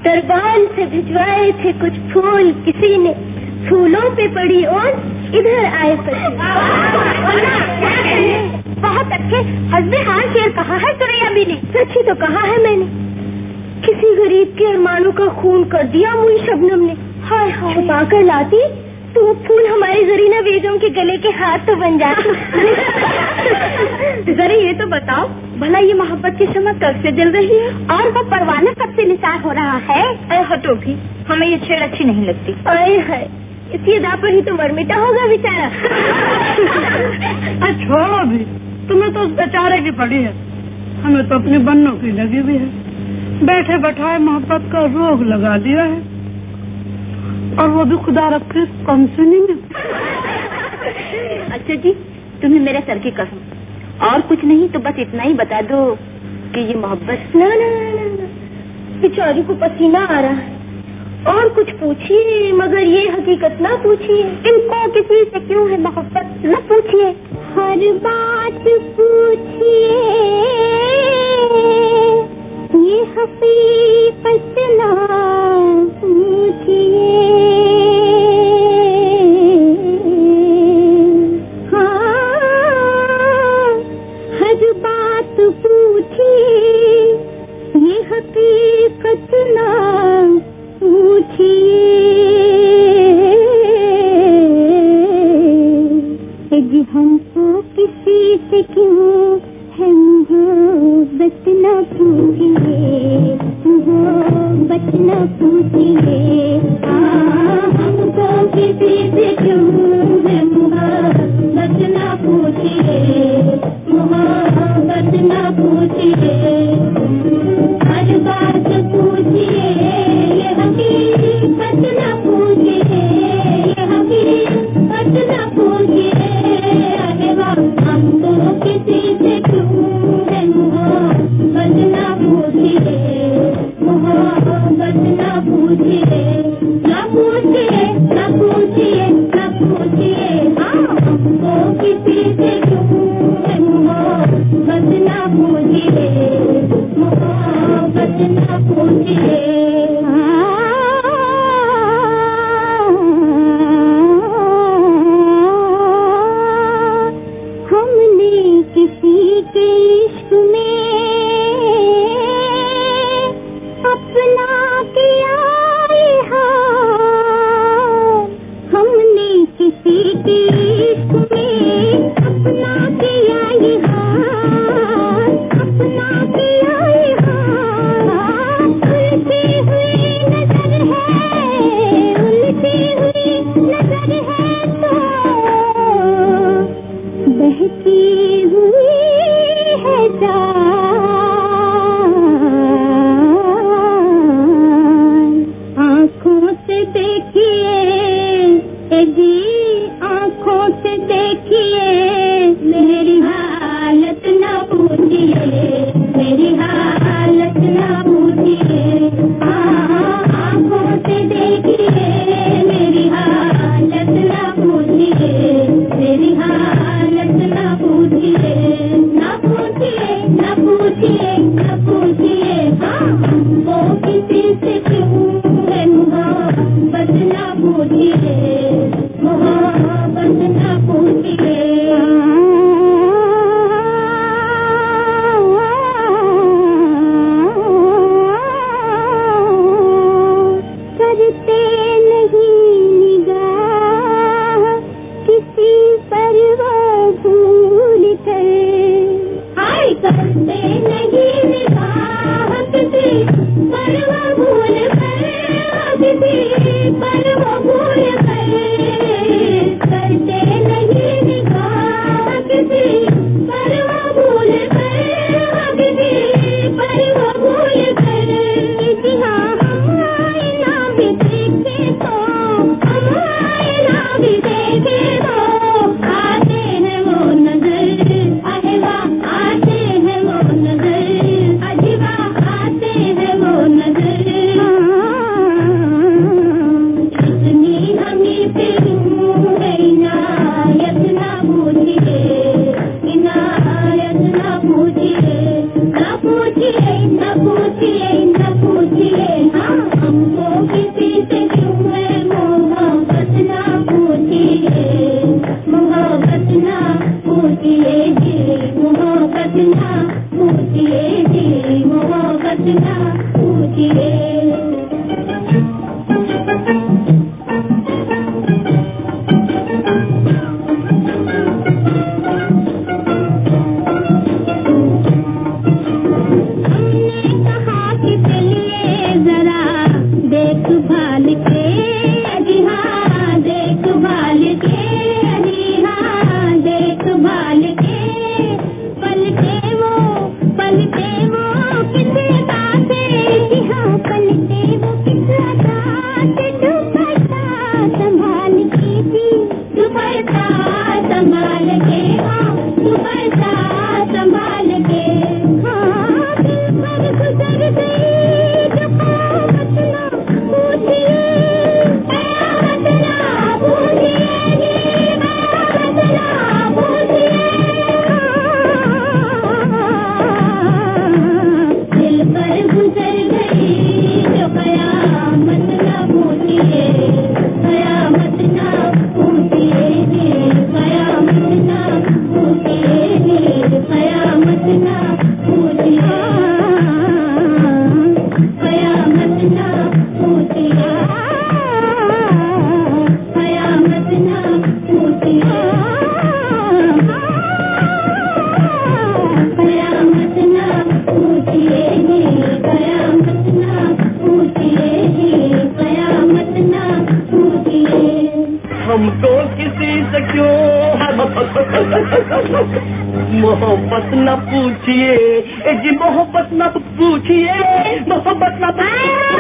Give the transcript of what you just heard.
दरबार से भिजवाए थे कुछ फूल किसी ने, फूलों पे पड़ी और इधर आए बहुत अच्छे हस्बे हाल शेर कहा है सुरैया भी ने। सच ही तो कहा है मैंने, किसी गरीब के अरमानों का खून कर दिया मुई शबनम ने। हाय हाय छुपा कर लाती तो वो फूल हमारी जरीना बेगम के गले के हाथ तो बन जाते। जरा ये तो बताओ भला ये मोहब्बत की शम्मा कब से जल रही है और वो परवाना कब से निसार हो रहा है? हटो भी, हमें ये छेड़ अच्छी नहीं लगती। अरे है इसी अदा पर ही तो मरमिटा होगा बेचारा। छोड़ो भी, तुम्हें तो उस बेचारे की पड़ी है, हमें तो अपने बन्नों की लगी हुई है। बैठे बैठाए मोहब्बत का रोग लगा दिया है, और वो भी खुदा रखे कम सुनी में। अच्छा जी, तुम्हें मेरे सर की कसम, और कुछ नहीं तो बस इतना ही बता दो कि ये मोहब्बत। ना ना ना, बेचारी को पसीना आ रहा है। और कुछ पूछिए मगर ये हकीकत ना पूछिए, इनको किसी से क्यों है मोहब्बत न पूछिए। हर बात पूछिए ये हकीकत ना पूछिए। ये हकीकत ना पूछिए जी, हमको किसी से क्यों है मोहब्बत ना पूछिए, मोहब्बत ना पूछिए। हमको किसी से क्यों है मोहब्बत ना पूछिए, मोहब्बत ना पूछिए। हर बात पूछिए ये हकीकत ना पूछिए, ये हकीकत ना पूछिए। अरे वाह, हमको किसी से क्यों है मोहब्बत ना पूछिए, मोहब्बत ना पूछिए। ना पूछिए ना पूछिए ना पूछिए। हमको किसी से क्यों है मोहब्बत ना पूछिए, मोहब्बत ना पूछिए। हमने किसी के इश्क में अपना किया हाल, हमने किसी के इश्क में अपना किया हाल, अपना किया हाल। उलटी हुई नजर है, उलटी हुई नजर है तो बहती हुई है जान। आँखों से देखिए जी, आँखों से देखिए, मेरी हालत ना पूछिए, मेरी हालत ना पूछिए। आँखों से देखिए, मेरी हालत ना पूछिए, मेरी हालत ना पूछिए। ना पूछिए ना पूछिए ना पूछिए। हमको किसी से क्यों है मोहब्बत ना पूछिए, मोहब्बत ना पूछिए। करते नहीं निगाह किसी पर वो भूल कर, हाय करते नहीं निगाह किसी पर वो भूल कर, किसी पर वो भूल कर। करते नहीं निगाह किसी पर वो भूल कर, किसी पर वो भूल कर। जी हाँ, हम आईना भी देखे तो, हम आईना भी देखे तो आते हैं वो नजर। अरे वाह, आते हैं वो नजर, अजीबा आते हैं वो नजर। पूछिए। मोहब्बत न पूछिए जी, मोहब्बत न पूछिए, मोहब्बत न